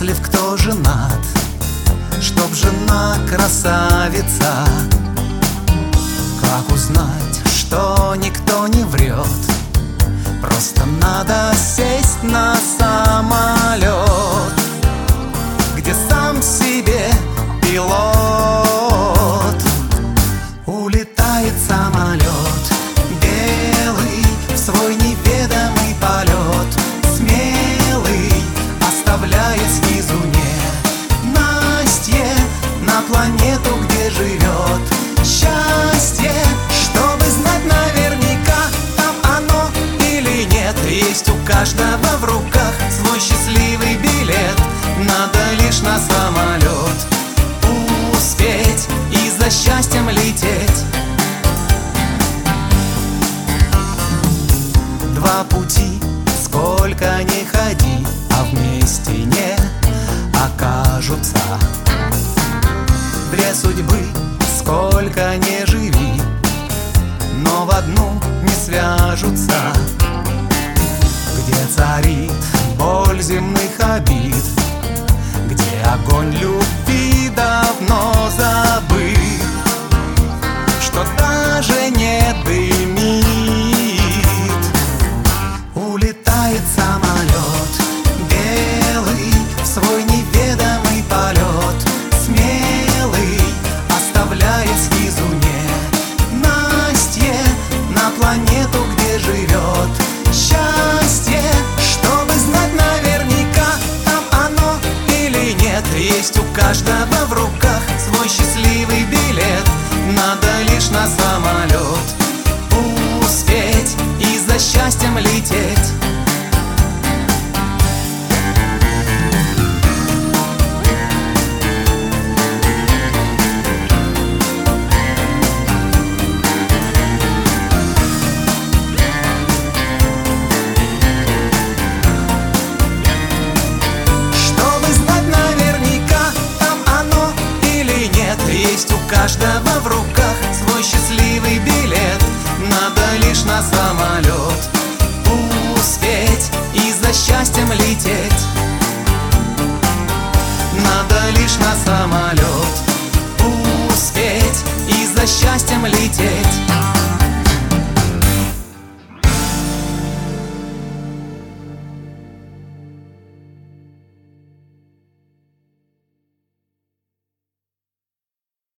счастлив, кто женат, чтоб жена красавица. Как узнать, что никто не врет? Просто надо сесть на самолет, где сам себе пилот. Улетает самолет белый в свой неведомый полет, смелый, оставляя снизу ненастье на планету, где живет счастье. Чтобы знать наверняка, там оно или нет, есть у каждого в руках свой счастливый билет. Надо лишь на самолет успеть и за счастьем лететь. Два пути, сколько ни ходи, а вместе не окажутся. Две судьбы, сколько ни живи, но в одну не свяжутся. Где царит боль земных обид, где огонь любви давно забыт, что даже не дымит. Улетает самолет белый в свой неведомый полет, смелый, оставляя снизу ненастье на планету, где живет счастье. Чтобы знать наверняка, там оно или нет, есть у каждого в руках свой счастливый билет. Надо лишь на самолет успеть и за счастьем лететь. Есть у каждого в руках свой счастливый билет. Надо лишь на самолет успеть и за счастьем лететь. Надо лишь на самолет успеть и за счастьем лететь.